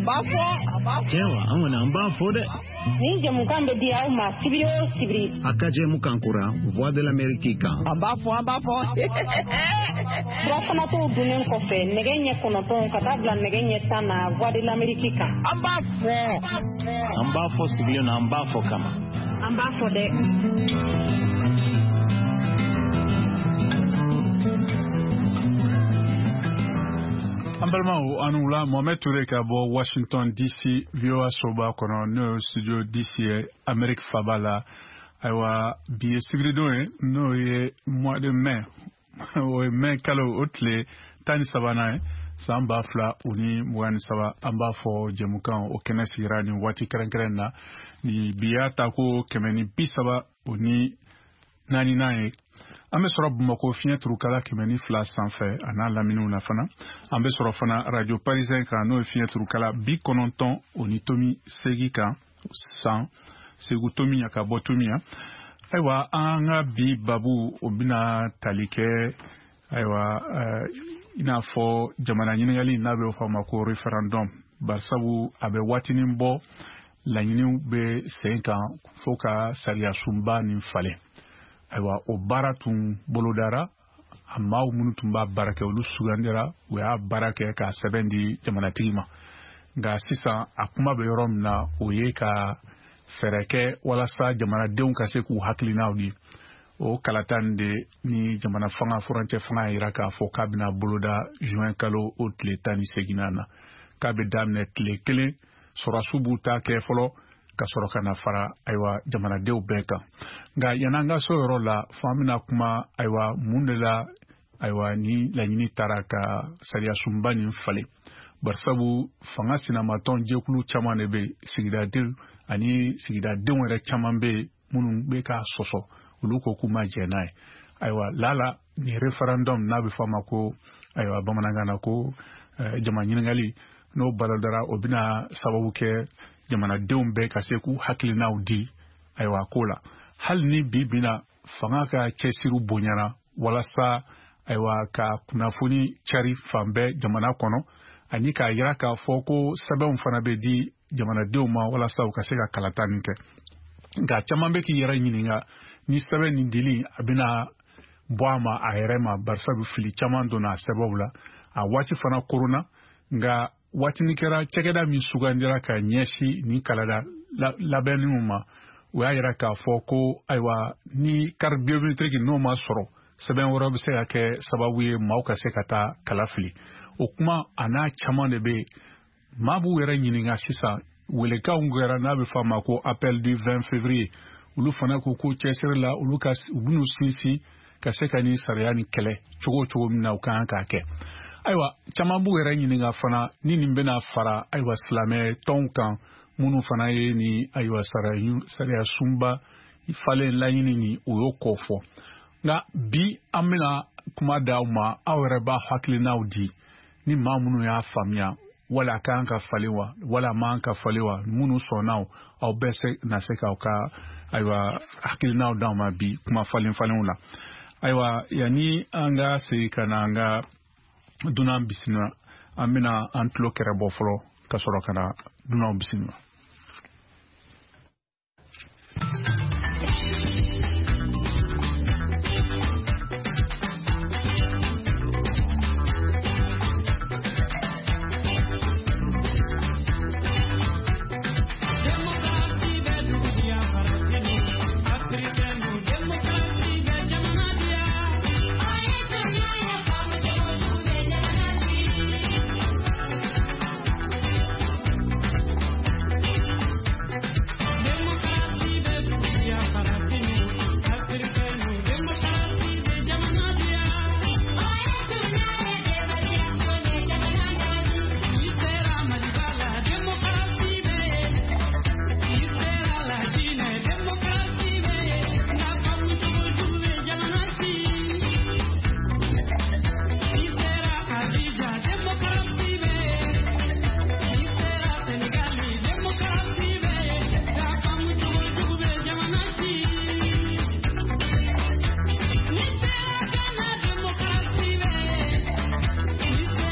Cewa an wani an ba fo de. Ni jamukan be dia uma sibiri o sibiri. Akaje mukankura Voix de l'Amérique kan. An ba fo. Brafana to dunen ko fe nege ɲɛ kɔnɔntɔn ka taa bila nege ɲɛ 10 na Voix de l'Amérique kan. An ba fo. An b'a fɔ sigilen na an b'a fɔ kama. An b'a fɔ dɛ. Ambalmao anula Mohamed Touré ka bɔ Washington DC VOA soba kono no studio DC Amerique Fabala aywa bi sibridon no ye mois de mai o mai kalo otle tani sabana samba fla uni mwani saba amba fo jemukan o kenesi irani wati keren na ni biata ko kemeni bisaba uni nani nae ambe sɔrɔ Bamako fiɲɛ turukala kɛmɛ fila sanfɛ a n'a laminiw na fana an bɛ sɔrɔ fana radio parisien kan n'o ye fiɲɛ turukala 90 o ni tomi segi kan 100 segu tomi ya ka bɔ tomi ya ayiwa an ka bi babu o bɛna tali kɛ ayiwa i n'a fɔ jamana ɲininkali n'a bɛ fɔ a ma ko referendum barisabu a bɛ waatinin bɔ laɲiniw bɛ sen kan fo ka sariya sunba nin falen aywa o baara tun bolodara a maaw minnu tun b'a baara kɛ olu sugandira u y'a baara kɛ k'a sɛbɛn di jamanatigi ma nka sisan a kuma bɛ yɔrɔ min na o ye ka fɛɛrɛ kɛ walasa jamanadenw ka se k'u hakilinaw di o kalata nin de ni jamana fanga furancɛ fanga yira k'a fɔ k'a bɛna boloda juin kalo o tile 18 na k'a bɛ daminɛ tile 1 sɔrɔdasiw b'u ta kɛ fɔlɔ ka sɔrɔ ka na fara aywa jamanadenw bɛɛ kan nka yan'an ka so yɔrɔ la fo an bɛna kuma aywa mun de la aywa ni laɲini taara ka sariya sunba nin falen barisabu fanga sinamatɔn jɛkulu caman de bɛ sigidadenw ani sigidadenw yɛrɛ caman bɛ minnu bɛ ka sɔsɔ olu ko k'u ma jɛ n'a ye aywa lala ni referendum n'a bɛ fɔ a ma ko aywa bamanankan na ko jama ɲininkali n'o balodara o bɛna sababu kɛ jamanadenw bɛɛ ka se k'u hakilinaw di ayiwa ko la hali ni bi bina fanga ka cɛsiriw bonyana walasa ayiwa ka kunnafoni cari fan bɛɛ jamana kɔnɔ ani k'a yira k'a fɔ ko sɛbɛnw fana bɛ di jamanadenw ma walasa u ka se ka kalata nin kɛ nka caman bɛ k'i yɛrɛ ɲininka ni sɛbɛn nin dili a bɛna bɔ a ma a yɛrɛ ma barisabu fili caman donna a sɛbɛnw la a waati fana korona nka waatini kɛra cɛkɛda min sugandira ka ɲɛsi ni kalada labɛnniw ma o y'a yira k'a fɔ ko ayiwa ni carte biométrique n'o ma sɔrɔ sɛbɛn wɛrɛ bɛ se ka kɛ sababu ye maaw ka se ka taa kala fili o kuma a n'a caman de bɛ yen maa b'u yɛrɛ ɲininka sisan welekanw kɛra n'a bɛ fɔ a ma ko appel du 20 février olu fana ko cɛsiri la u bɛn'u sinsin ka se ka ni sariya ni kɛlɛ cogo min na u kan k'a kɛ ayiwa caman b'u yɛrɛ ɲininka fana ni nin bɛna fara ayiwa silamɛ tɔnw kan minnu fana ye ni ayiwa sariya sunba falen laɲini ni o y'o kɔ fɔ nka bi an bɛna kuma d'aw ma aw yɛrɛ b'a hakilinaw di ni maa minnu y'a faamuya wala a kan ka falen wa wala a man ka falen wa minnu sɔnnaw aw bɛɛ na se k'aw ka ayiwa hakilinaw d'aw ma bi kuma falenw la ayiwa yanni an ka segin ka na an ka dunan bisimila an bɛna an tulo kɛrɛ bɔ fɔlɔ ka sɔrɔ ka na dunan bisimila